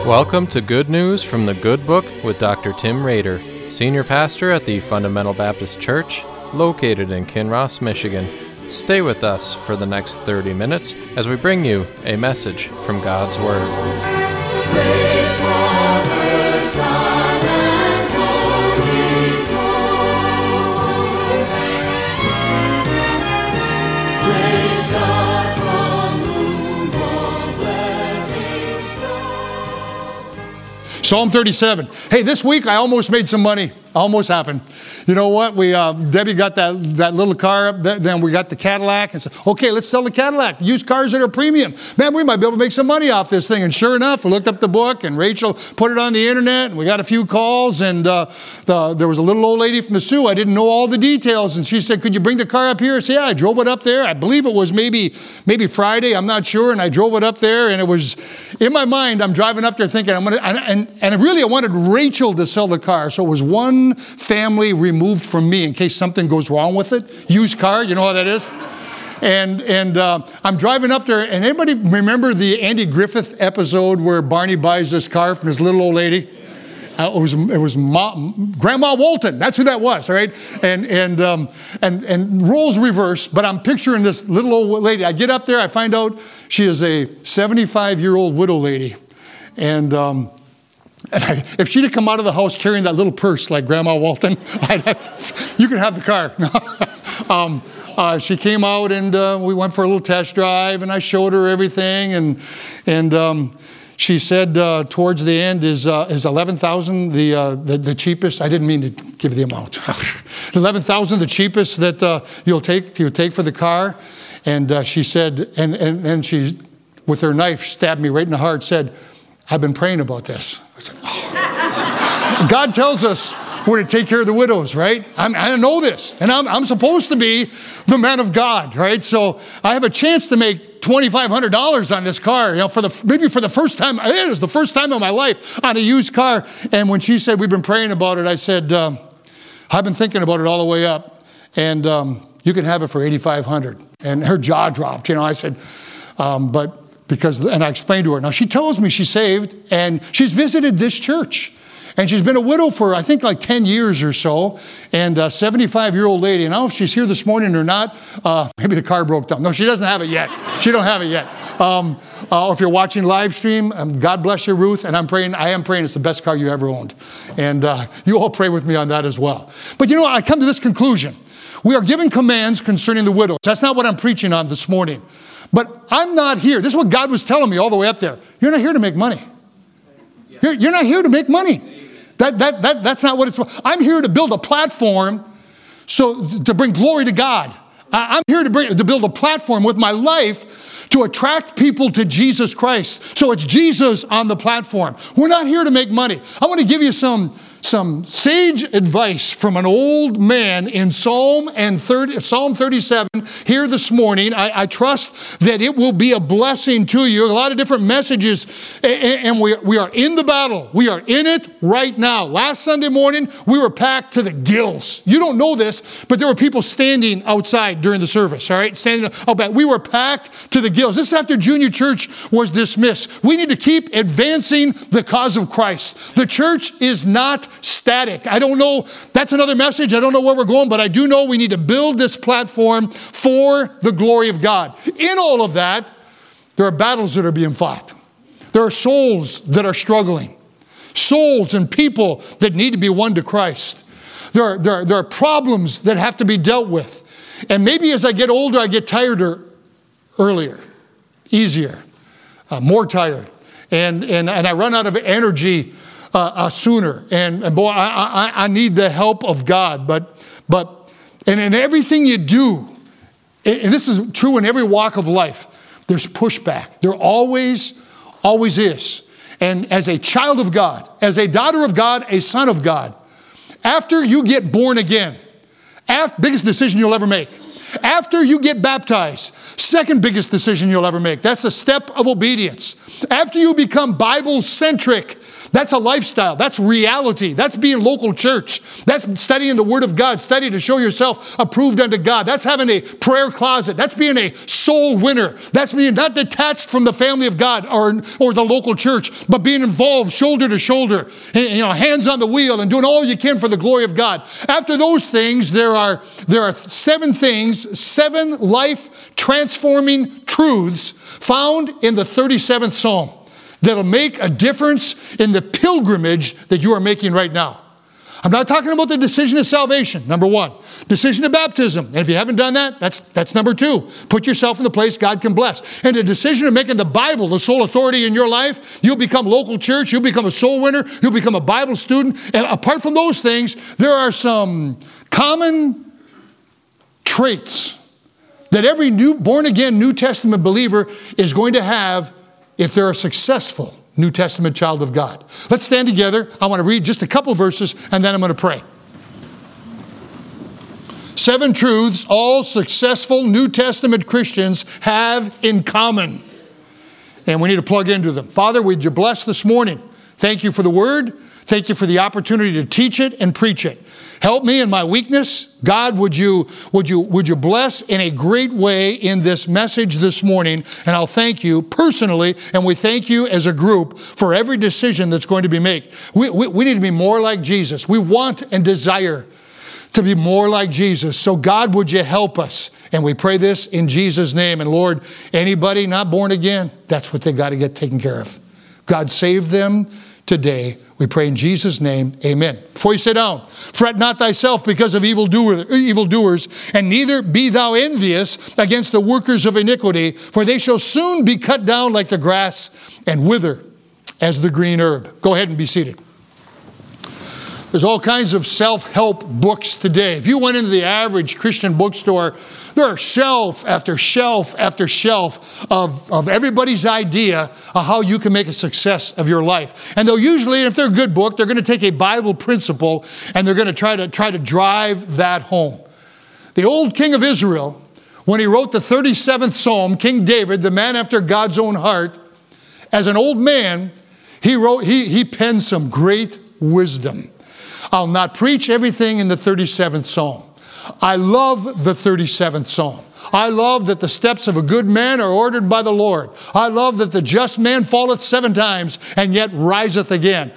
Welcome to Good News from the Good Book with Dr. Tim Rader, Senior Pastor at the Fundamental Baptist Church, located in Kinross, Michigan. Stay with us for the next 30 minutes as we bring you a message from God's Word. Praise Father, Son, and Holy Ghost. Praise God from whom all blessings flow. Psalm 37. Hey, this week I almost made some money. Almost happened. You know what? Debbie got that little car up there, then we got the Cadillac and said, okay, let's sell the Cadillac. Used cars that are premium. Man, we might be able to make some money off this thing. And sure enough, we looked up the book and Rachel put it on the internet and we got a few calls and there was a little old lady from the Sioux. I didn't know all the details and she said, could you bring the car up here? I said, yeah, I drove it up there. I believe it was maybe Friday. I'm not sure. And I drove it up there and it was, in my mind, I'm driving up there thinking I wanted Rachel to sell the car. So it was one family removed from me in case something goes wrong with it. Used car, you know how that is? And I'm driving up there, and anybody remember the Andy Griffith episode where Barney buys this car from this little old lady? It was Grandma Walton. That's who that was, all right? And roles reverse, but I'm picturing this little old lady. I get up there, I find out she is a 75-year-old widow lady. And if she'd have come out of the house carrying that little purse like Grandma Walton, you can have the car. She came out and we went for a little test drive and I showed her everything and she said towards the end is 11,000 the cheapest. I didn't mean to give the amount. 11,000 the cheapest that you'll take for the car. And she said and she with her knife stabbed me right in the heart. Said, I've been praying about this. I said, oh. God tells us we're to take care of the widows, right? I know this, and I'm supposed to be the man of God, right? So I have a chance to make $2,500 on this car, maybe for the first time. It is the first time in my life on a used car. And when she said we've been praying about it, I said I've been thinking about it all the way up, and you can have it for $8,500. And her jaw dropped. I said, and I explained to her. Now, she tells me she's saved, and she's visited this church. And she's been a widow for, I think, like 10 years or so. And a 75-year-old lady. And I don't know if she's here this morning or not. Maybe the car broke down. No, she doesn't have it yet. She don't have it yet. Or if you're watching live stream, God bless you, Ruth. And I am praying it's the best car you ever owned. And you all pray with me on that as well. But I come to this conclusion. We are given commands concerning the widows. That's not what I'm preaching on this morning. But I'm not here. This is what God was telling me all the way up there. You're not here to make money. You're not here to make money. That's not what it's about. I'm here to build a platform to bring glory to God. I'm here to build a platform with my life to attract people to Jesus Christ. So it's Jesus on the platform. We're not here to make money. I want to give you some sage advice from an old man in Psalm 37 here this morning. I trust that it will be a blessing to you. A lot of different messages, and we are in the battle. We are in it right now. Last Sunday morning, we were packed to the gills. You don't know this, but there were people standing outside during the service, all right? Standing out back. We were packed to the gills. This is after junior church was dismissed. We need to keep advancing the cause of Christ. The church is not static. I don't know. That's another message. I don't know where we're going, but I do know we need to build this platform for the glory of God. In all of that, there are battles that are being fought. There are souls that are struggling. Souls and people that need to be won to Christ. There are problems that have to be dealt with. And maybe as I get older, I get tired earlier, easier, more tired. And I run out of energy sooner. And boy, I need the help of God. But in everything you do, and this is true in every walk of life, there's pushback. There always is. And as a child of God, as a daughter of God, a son of God, after you get born again, biggest decision you'll ever make. After you get baptized, second biggest decision you'll ever make. That's a step of obedience. After you become Bible-centric, That's a lifestyle. That's reality. That's being local church. That's studying the Word of God. Study to show yourself approved unto God. That's having a prayer closet. That's being a soul winner. That's being not detached from the family of God or the local church, but being involved shoulder to shoulder, hands on the wheel and doing all you can for the glory of God. After those things, there are 7 things, 7 life transforming truths found in the 37th Psalm that'll make a difference in the pilgrimage that you are making right now. I'm not talking about the decision of salvation, number 1. Decision of baptism. And if you haven't done that, that's number 2. Put yourself in the place God can bless. And the decision of making the Bible the sole authority in your life, you'll become local church, you'll become a soul winner, you'll become a Bible student. And apart from those things, there are some common traits that every born-again New Testament believer is going to have if they're a successful New Testament child of God. Let's stand together. I want to read just a couple verses, and then I'm going to pray. 7 truths all successful New Testament Christians have in common. And we need to plug into them. Father, would you bless this morning? Thank you for the Word. Thank you for the opportunity to teach it and preach it. Help me in my weakness. God, would you bless in a great way in this message this morning? And I'll thank you personally, and we thank you as a group for every decision that's going to be made. We need to be more like Jesus. We want and desire to be more like Jesus. So God, would you help us? And we pray this in Jesus' name. And Lord, anybody not born again, that's what they got to get taken care of. God, save them today. We pray in Jesus' name, amen. Before you sit down, fret not thyself because of evildoers, and neither be thou envious against the workers of iniquity, for they shall soon be cut down like the grass and wither as the green herb. Go ahead and be seated. There's all kinds of self-help books today. If you went into the average Christian bookstore, there are shelf after shelf after shelf of everybody's idea of how you can make a success of your life. And they'll usually, if they're a good book, they're going to take a Bible principle and they're going to try to drive that home. The old king of Israel, when he wrote the 37th Psalm, King David, the man after God's own heart, as an old man, he penned some great wisdom. I'll not preach everything in the 37th Psalm. I love the 37th Psalm. I love that the steps of a good man are ordered by the Lord. I love that the just man falleth 7 times and yet riseth again.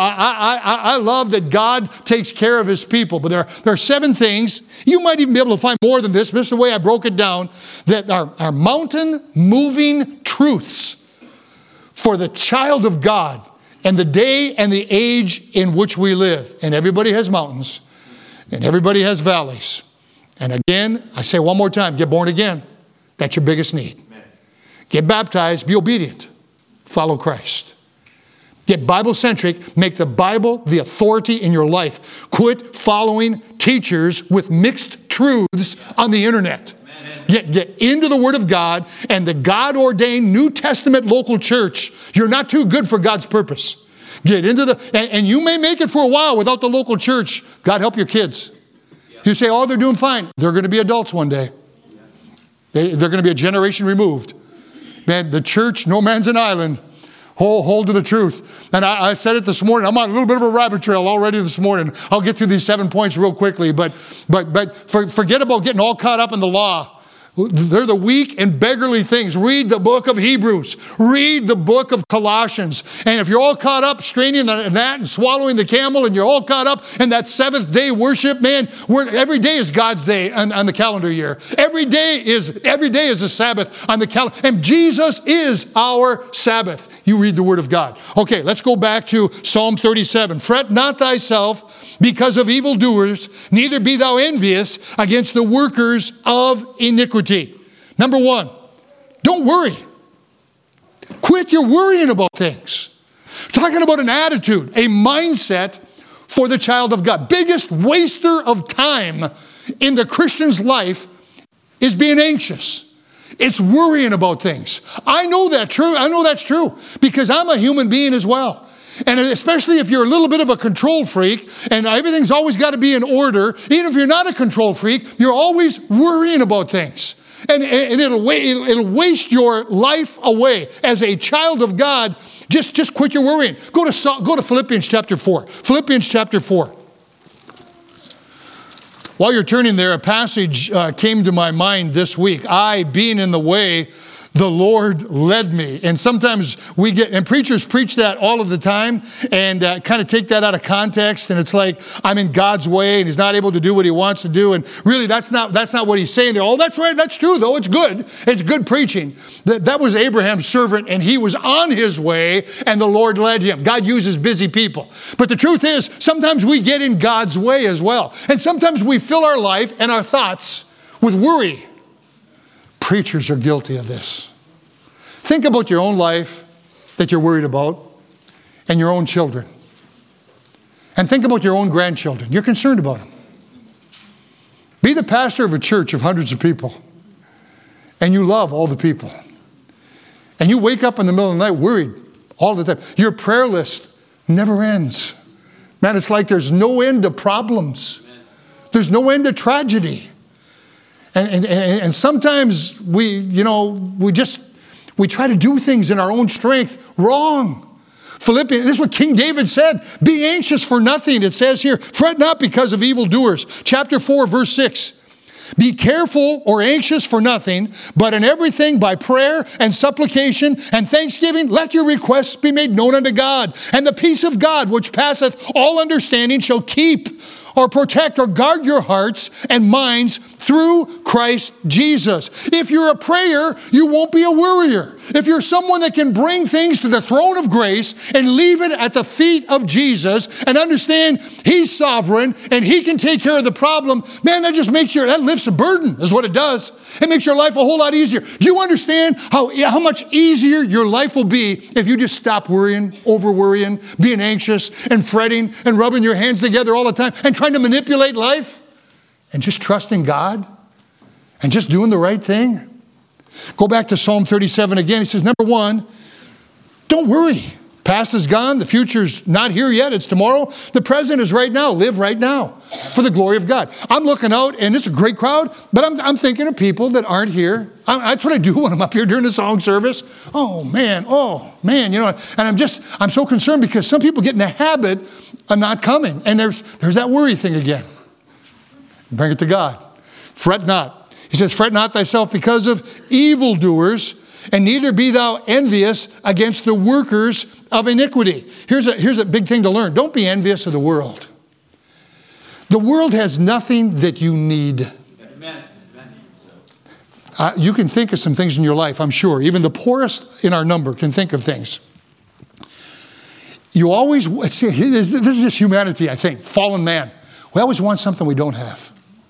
I love that God takes care of his people. But there are 7 things. You might even be able to find more than this. This is the way I broke it down. That are mountain-moving truths for the child of God and the day and the age in which we live. And everybody has mountains, and everybody has valleys. And again, I say one more time, get born again. That's your biggest need. Amen. Get baptized, be obedient, follow Christ. Get Bible-centric, make the Bible the authority in your life. Quit following teachers with mixed truths on the internet. Get into the Word of God and the God-ordained New Testament local church. You're not too good for God's purpose. Get into and you may make it for a while without the local church. God help your kids. You say, oh, they're doing fine. They're going to be adults one day. They're going to be a generation removed. Man, the church, no man's an island. Hold to the truth. And I said it this morning. I'm on a little bit of a rabbit trail already this morning. I'll get through these 7 points real quickly. But forget about getting all caught up in the law. They're the weak and beggarly things. Read the book of Hebrews. Read the book of Colossians. And if you're all caught up straining in that and swallowing the camel and you're all caught up in that 7th day worship, man, every day is God's day on the calendar year. Every day is a Sabbath on the calendar. And Jesus is our Sabbath. You read the Word of God. Okay, let's go back to Psalm 37. Fret not thyself because of evildoers, neither be thou envious against the workers of iniquity. Number 1, don't worry. Quit your worrying about things. Talking about an attitude, a mindset for the child of God. Biggest waster of time in the Christian's life is being anxious. It's worrying about things. I know that's true because I'm a human being as well. And especially if you're a little bit of a control freak and everything's always got to be in order, even if you're not a control freak, you're always worrying about things. And it'll waste your life away. As a child of God, just quit your worrying. Go to Philippians chapter 4. Philippians chapter 4. While you're turning there, a passage came to my mind this week. I, being in the way, the Lord led me. And sometimes and preachers preach that all of the time and kind of take that out of context. And it's like, I'm in God's way and he's not able to do what he wants to do. And really, that's not what he's saying there. Oh, that's right. That's true, though. It's good. It's good preaching. That was Abraham's servant and he was on his way and the Lord led him. God uses busy people. But the truth is, sometimes we get in God's way as well. And sometimes we fill our life and our thoughts with worry. Preachers are guilty of this. Think about your own life that you're worried about and your own children. And think about your own grandchildren. You're concerned about them. Be the pastor of a church of hundreds of people and you love all the people. And you wake up in the middle of the night worried all the time. Your prayer list never ends. Man, it's like there's no end to problems. There's no end to tragedy. And sometimes we try to do things in our own strength wrong. Philippians, this is what King David said. Be anxious for nothing. It says here, fret not because of evildoers. Chapter 4, verse 6. Be careful or anxious for nothing, but in everything by prayer and supplication and thanksgiving, let your requests be made known unto God. And the peace of God, which passeth all understanding, shall keep or protect or guard your hearts and minds through Christ Jesus. If you're a prayer, you won't be a worrier. If you're someone that can bring things to the throne of grace and leave it at the feet of Jesus and understand he's sovereign and he can take care of the problem, man, that just makes that lifts the burden is what it does. It makes your life a whole lot easier. Do you understand how much easier your life will be if you just stop worrying, over worrying, being anxious and fretting and rubbing your hands together all the time and trying to manipulate life and just trusting God and just doing the right thing? Go back to Psalm 37 again. He says, number one, don't worry. Past is gone. The future's not here yet. It's tomorrow. The present is right now. Live right now for the glory of God. I'm looking out, and it's a great crowd, but I'm thinking of people that aren't here. That's what I do when I'm up here during the song service. Oh, man, and I'm so concerned because some people get in the habit of not coming, and there's that worry thing again. Bring it to God. Fret not. He says, fret not thyself because of evildoers, and neither be thou envious against the workers of iniquity. Here's a big thing to learn. Don't be envious of the world. The world has nothing that you need. Amen. You can think of some things in your life, I'm sure. Even the poorest in our number can think of things. You always, this is just humanity, I think, fallen man. We always want something we don't have.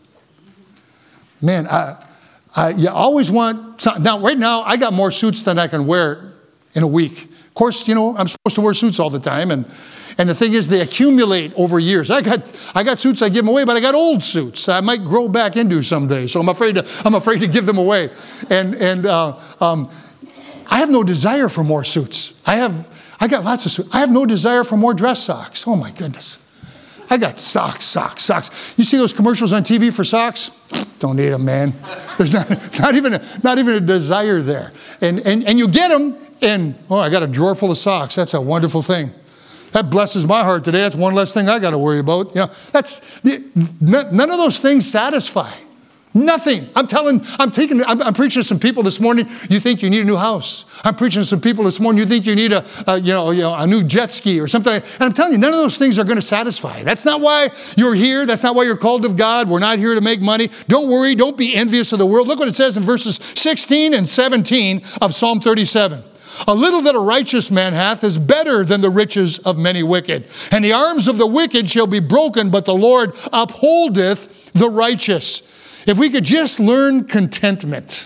Man, you always want something. Now, right now, I got more suits than I can wear in a week. Of course, I'm supposed to wear suits all the time. And the thing is, they accumulate over years. I got suits, I give them away, but I got old suits I might grow back into someday. So I'm afraid to give them away. And I have no desire for more suits. I got lots of suits. I have no desire for more dress socks. Oh, my goodness. I got socks. You see those commercials on TV for socks? Don't need them, man. There's not even a desire there. And you get them, and I got a drawer full of socks. That's a wonderful thing. That blesses my heart today. That's one less thing I got to worry about. None of those things satisfy. Nothing. I'm preaching to some people this morning. You think you need a new house. I'm preaching to some people this morning. You think you need a new jet ski or something. And I'm telling you, none of those things are going to satisfy. That's not why you're here. That's not why you're called of God. We're not here to make money. Don't worry. Don't be envious of the world. Look what it says in verses 16 and 17 of Psalm 37. A little that a righteous man hath is better than the riches of many wicked. And the arms of the wicked shall be broken, but the Lord upholdeth the righteous. If we could just learn contentment.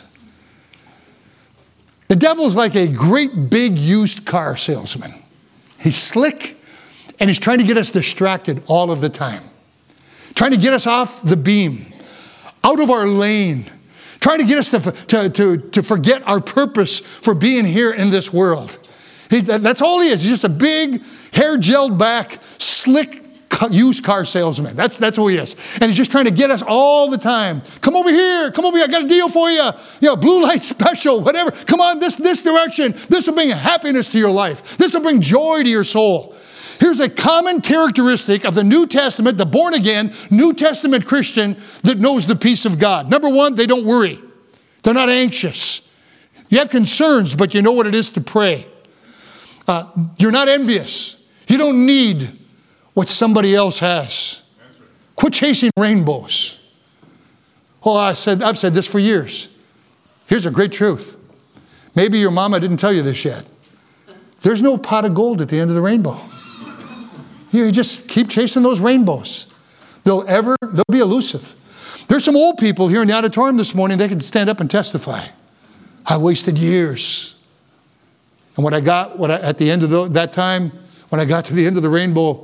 The devil's like a great big used car salesman. He's slick and he's trying to get us distracted all of the time. Trying to get us off the beam, out of our lane. Trying to get us to forget our purpose for being here in this world. That's all he is. He's just a big, hair gelled back, slick used car salesman. That's who he is. And he's just trying to get us all the time. Come over here. I got a deal for you. Blue light special, whatever. Come on, this direction. This will bring happiness to your life. This will bring joy to your soul. Here's a common characteristic of the New Testament, the born-again New Testament Christian that knows the peace of God. Number one, they don't worry. They're not anxious. You have concerns, but you know what it is to pray. You're not envious. You don't need what somebody else has. Quit chasing rainbows. Oh, I've said this for years. Here's a great truth. Maybe your mama didn't tell you this yet. There's no pot of gold at the end of the rainbow. You just keep chasing those rainbows. They'll be elusive. There's some old people here in the auditorium this morning, they can stand up and testify. I wasted years. And at the end of that time, when I got to the end of the rainbow,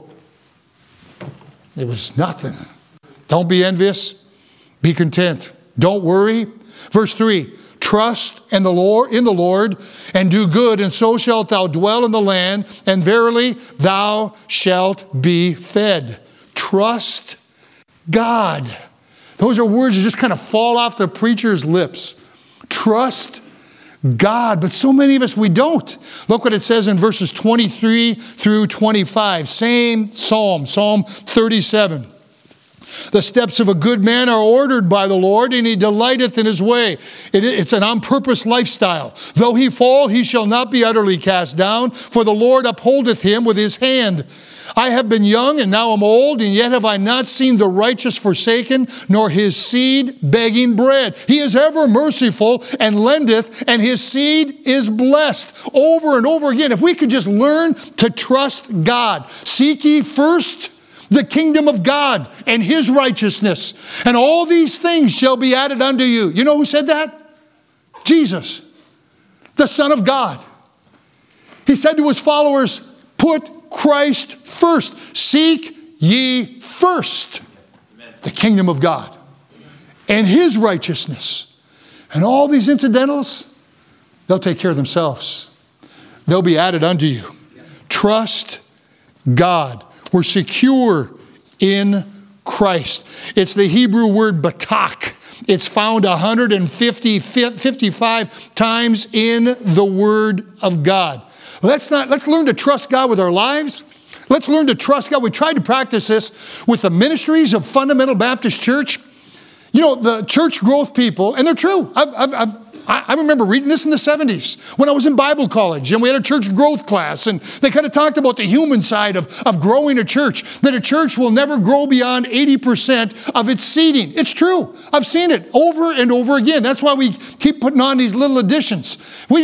it was nothing. Don't be envious. Be content. Don't worry. Verse 3, trust in the Lord and do good, and so shalt thou dwell in the land, and verily thou shalt be fed. Trust God. Those are words that just kind of fall off the preacher's lips. Trust God. But so many of us, we don't. Look what it says in verses 23 through 25. Same Psalm 37. The steps of a good man are ordered by the Lord, and he delighteth in his way. It's an on-purpose lifestyle. Though he fall, he shall not be utterly cast down, for the Lord upholdeth him with his hand. I have been young, and now am old, and yet have I not seen the righteous forsaken, nor his seed begging bread. He is ever merciful, and lendeth, and his seed is blessed. Over and over again, if we could just learn to trust God. Seek ye first the kingdom of God and his righteousness, and all these things shall be added unto you. You know who said that? Jesus, the Son of God. He said to his followers, put Christ first. Seek ye first the kingdom of God and his righteousness. And all these incidentals, they'll take care of themselves. They'll be added unto you. Trust God. We're secure in Christ. It's the Hebrew word batak. It's found 155 times in the Word of God. Let's learn to trust God with our lives. Let's learn to trust God. We tried to practice this with the ministries of Fundamental Baptist Church. You know, the church growth people, and they're true. I remember reading this in the 70s when I was in Bible college, and we had a church growth class, and they kind of talked about the human side of growing a church, that a church will never grow beyond 80% of its seating. It's true. I've seen it over and over again. That's why we keep putting on these little additions.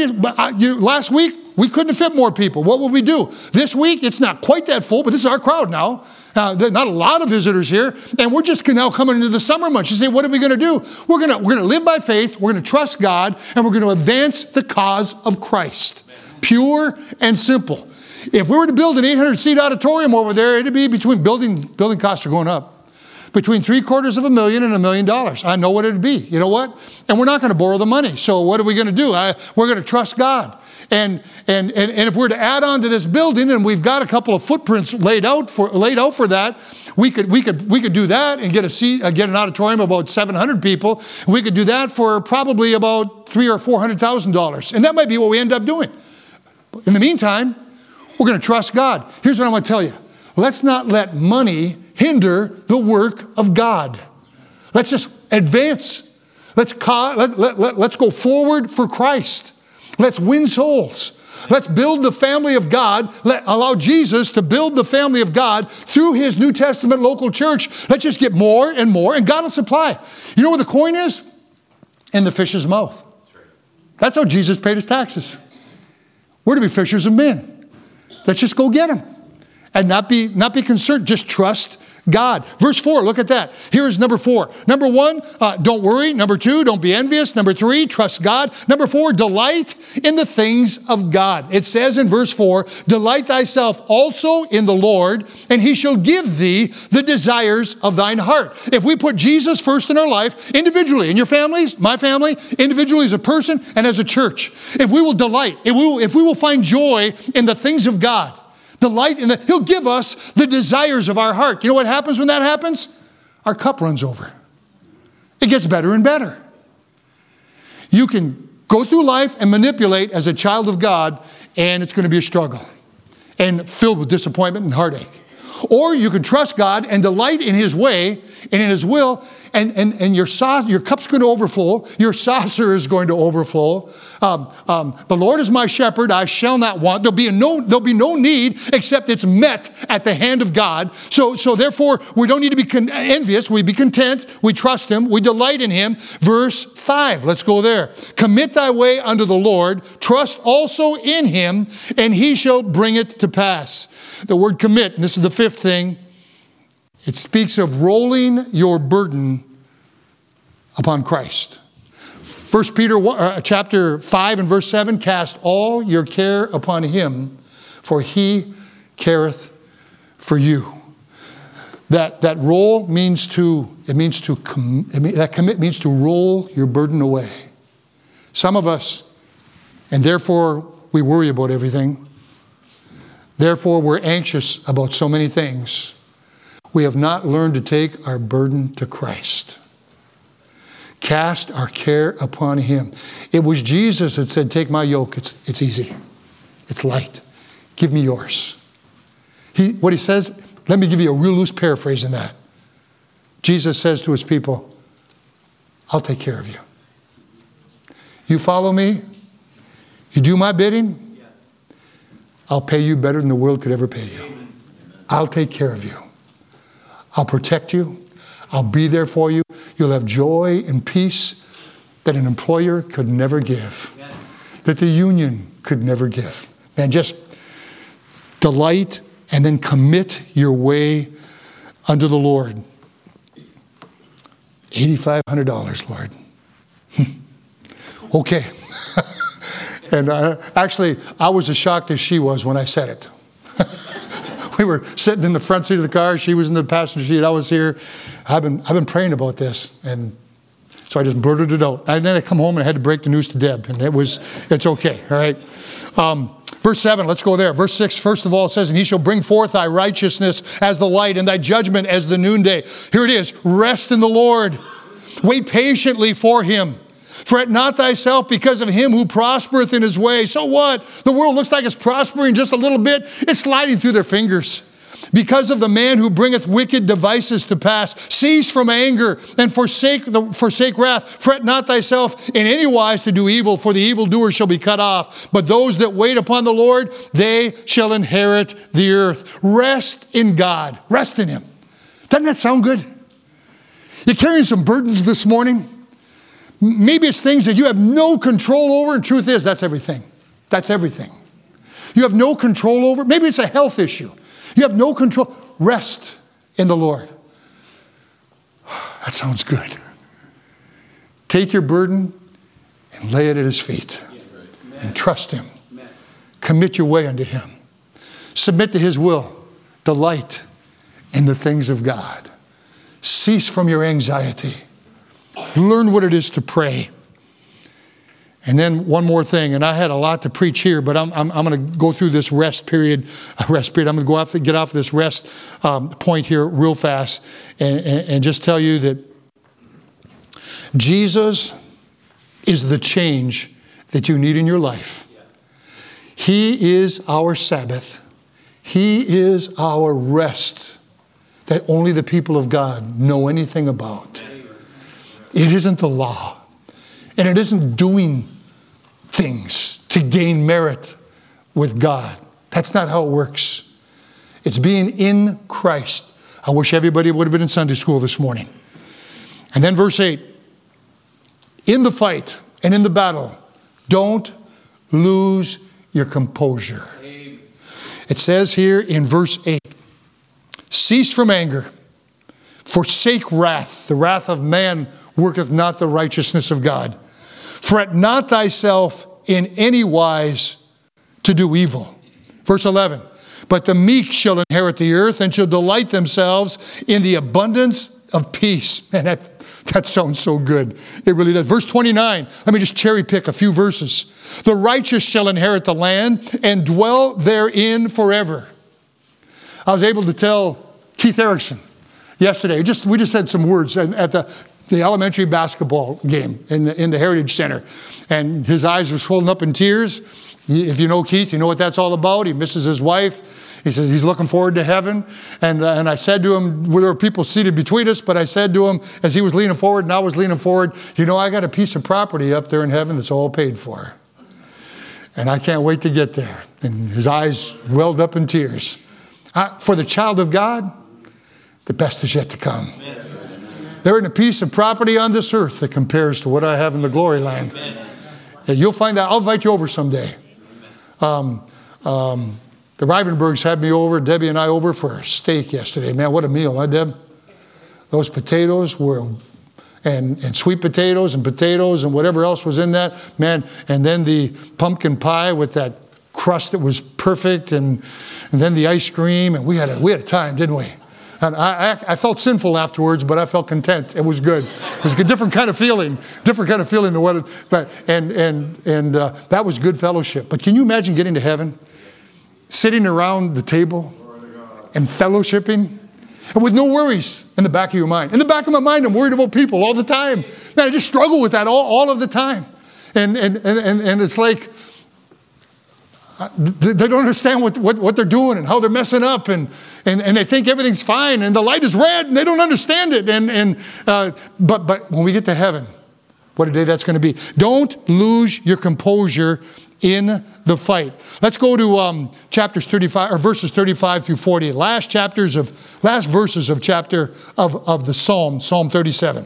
Last week, we couldn't fit more people. What will we do? This week, it's not quite that full, but this is our crowd now. There are not a lot of visitors here, and we're just now coming into the summer months. You say, what are we going to do? We're going to live by faith, we're going to trust God, and we're going to advance the cause of Christ. Pure and simple. If we were to build an 800-seat auditorium over there, it'd be building costs are going up. Between $750,000 and $1 million. I know what it'd be. You know what? And we're not going to borrow the money. So what are we going to do? We're going to trust God. And if we're to add on to this building, and we've got a couple of footprints laid out for that, we could do that and get an auditorium of about 700 people. We could do that for probably about $300,000 or $400,000, and that might be what we end up doing. In the meantime, we're going to trust God. Here's what I'm going to tell you: let's not let money hinder the work of God. Let's just advance. Let's go forward for Christ. Let's win souls. Let's build the family of God. Allow Jesus to build the family of God through his New Testament local church. Let's just get more and more, and God will supply. You know where the coin is? In the fish's mouth. That's how Jesus paid his taxes. We're to be fishers of men. Let's just go get them. And not be concerned. Just trust God. Verse 4, look at that. Here is number 4. Number 1, don't worry. Number 2, don't be envious. Number 3, trust God. Number 4, delight in the things of God. It says in verse 4, delight thyself also in the Lord, and he shall give thee the desires of thine heart. If we put Jesus first in our life, individually, in your families, my family, individually as a person and as a church, if we will delight, if we will find joy in the things of God, Delight in that. He'll give us the desires of our heart. You know what happens when that happens? Our cup runs over. It gets better and better. You can go through life and manipulate as a child of God, and it's going to be a struggle and filled with disappointment and heartache. Or you can trust God and delight in His way and in His will, and your cup's going to overflow. Your saucer is going to overflow. The Lord is my shepherd; I shall not want. There'll be no need except it's met at the hand of God. So therefore, we don't need to be envious. We be content. We trust Him. We delight in Him. Verse 5. Let's go there. Commit thy way unto the Lord. Trust also in Him, and He shall bring it to pass. The word commit, and this is the fifth thing, it speaks of rolling your burden upon Christ. 1 Peter chapter 5 and verse 7, cast all your care upon Him, for He careth for you. That roll means that commit means to roll your burden away. Some of us, and therefore we worry about everything. Therefore, we're anxious about so many things. We have not learned to take our burden to Christ. Cast our care upon Him. It was Jesus that said, take my yoke. It's easy. It's light. Give me yours. What He says, let me give you a real loose paraphrase in that. Jesus says to His people, I'll take care of you. You follow me? You do my bidding? I'll pay you better than the world could ever pay you. I'll take care of you. I'll protect you. I'll be there for you. You'll have joy and peace that an employer could never give, that the union could never give. Man, just delight and then commit your way unto the Lord. $8,500, Lord. Okay. And actually, I was as shocked as she was when I said it. We were sitting in the front seat of the car. She was in the passenger seat. I was here. I've been praying about this, and so I just blurted it out. And then I come home and I had to break the news to Deb, and it's okay. All right. Verse 7, let's go there. Verse 6, first of all, it says, and He shall bring forth thy righteousness as the light, and thy judgment as the noonday. Here it is. Rest in the Lord. Wait patiently for Him. Fret not thyself because of him who prospereth in his way. So what? The world looks like it's prospering just a little bit. It's sliding through their fingers. Because of the man who bringeth wicked devices to pass. Cease from anger and forsake wrath. Fret not thyself in any wise to do evil, for the evildoer shall be cut off. But those that wait upon the Lord, they shall inherit the earth. Rest in God. Rest in Him. Doesn't that sound good? You're carrying some burdens this morning. Maybe it's things that you have no control over, and truth is, that's everything. That's everything. You have no control over. Maybe it's a health issue. You have no control. Rest in the Lord. That sounds good. Take your burden and lay it at His feet. And trust Him. Commit your way unto Him. Submit to His will. Delight in the things of God. Cease from your anxiety. Learn what it is to pray. And then one more thing, and I had a lot to preach here, but I'm going to go through this rest period. I'm going to get off this rest point here real fast and just tell you that Jesus is the change that you need in your life. He is our Sabbath. He is our rest that only the people of God know anything about. It isn't the law. And it isn't doing things to gain merit with God. That's not how it works. It's being in Christ. I wish everybody would have been in Sunday school this morning. And then verse 8. In the fight and in the battle, don't lose your composure. It says here in verse 8, cease from anger. Forsake wrath. The wrath of man worketh not the righteousness of God. Fret not thyself in any wise to do evil. Verse 11. But the meek shall inherit the earth and shall delight themselves in the abundance of peace. Man, that sounds so good. It really does. Verse 29. Let me just cherry pick a few verses. The righteous shall inherit the land and dwell therein forever. I was able to tell Keith Erickson yesterday. We just had some words at the elementary basketball game in the Heritage Center. And his eyes were swollen up in tears. If you know Keith, you know what that's all about. He misses his wife. He says he's looking forward to heaven. And I said to him, there were people seated between us, but I said to him, as he was leaning forward and I was leaning forward, you know, I got a piece of property up there in heaven that's all paid for. And I can't wait to get there. And his eyes welled up in tears. For the child of God, the best is yet to come. There isn't a piece of property on this earth that compares to what I have in the glory land. You'll find out. I'll invite you over someday. The Rivenbergs had me over, Debbie and I over for a steak yesterday. Man, what a meal, huh, Deb? Those potatoes were, and sweet potatoes and whatever else was in that. Man, and then the pumpkin pie with that crust that was perfect, and then the ice cream, and we had a time, didn't we? And I felt sinful afterwards, but I felt content. It was good. It was a different kind of feeling than what it, that was good fellowship. But can you imagine getting to heaven, sitting around the table and fellowshipping, and with no worries in the back of your mind? In the back of my mind, I'm worried about people all the time. Man, I just struggle with that all of the time. And it's like, they don't understand what they're doing and how they're messing up, and they think everything's fine, and the light is red, and they don't understand it. But when we get to heaven, what a day that's going to be. Don't lose your composure in the fight. Let's go to chapters 35 or verses 35 through 40. Last verses of chapter of the Psalm 37.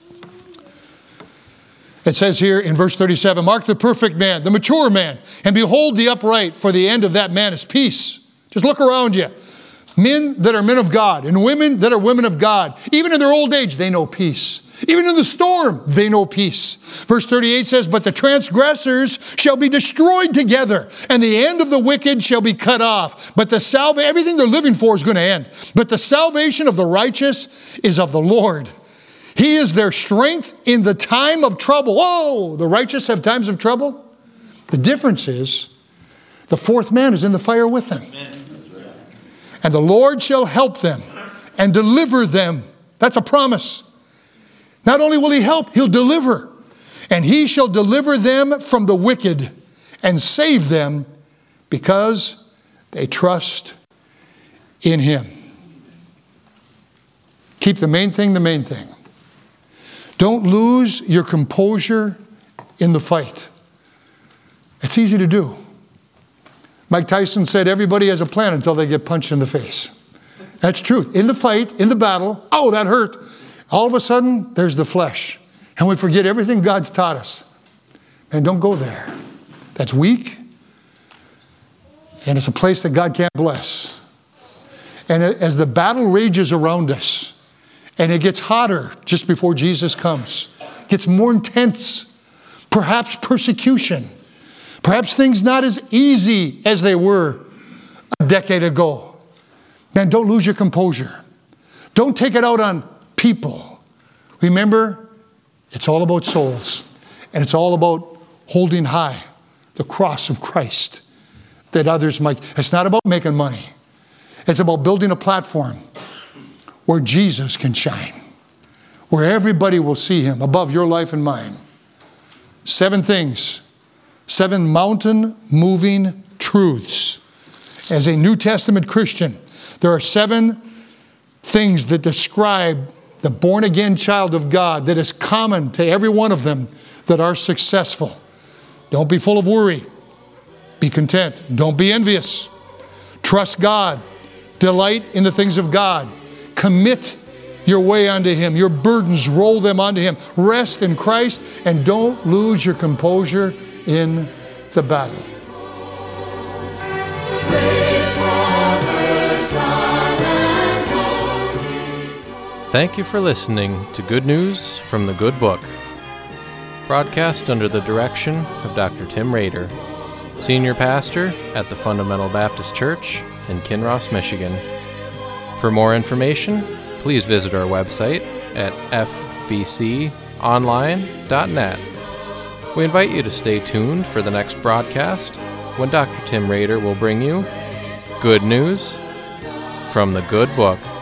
It says here in verse 37, mark the perfect man, the mature man, and behold the upright, for the end of that man is peace. Just look around you. Men that are men of God and women that are women of God, even in their old age, they know peace. Even in the storm, they know peace. Verse 38 says, but the transgressors shall be destroyed together, and the end of the wicked shall be cut off. But everything they're living for is going to end. But the salvation of the righteous is of the Lord. He is their strength in the time of trouble. Oh, the righteous have times of trouble. The difference is the fourth man is in the fire with them. And the Lord shall help them and deliver them. That's a promise. Not only will he help, he'll deliver. And he shall deliver them from the wicked and save them because they trust in him. Keep the main thing the main thing. Don't lose your composure in the fight. It's easy to do. Mike Tyson said everybody has a plan until they get punched in the face. That's truth. In the fight, in the battle, oh, that hurt. All of a sudden, there's the flesh. And we forget everything God's taught us. Man, don't go there. That's weak. And it's a place that God can't bless. And as the battle rages around us, and it gets hotter just before Jesus comes, it gets more intense, perhaps persecution, perhaps things not as easy as they were a decade ago. Man, don't lose your composure. Don't take it out on people. Remember, it's all about souls, and it's all about holding high the cross of Christ that others might. It's not about making money. It's about building a platform where Jesus can shine, where everybody will see him above your life and mine. 7 things, 7 mountain-moving truths. As a New Testament Christian, there are 7 things that describe the born-again child of God that is common to every one of them that are successful. Don't be full of worry. Be content. Don't be envious. Trust God. Delight in the things of God. Commit your way unto him. Your burdens, roll them onto him. Rest in Christ, and don't lose your composure in the battle. Thank you for listening to Good News from the Good Book, broadcast under the direction of Dr. Tim Rader, Senior Pastor at the Fundamental Baptist Church in Kinross, Michigan. For more information, please visit our website at fbconline.net. We invite you to stay tuned for the next broadcast when Dr. Tim Rader will bring you Good News from the Good Book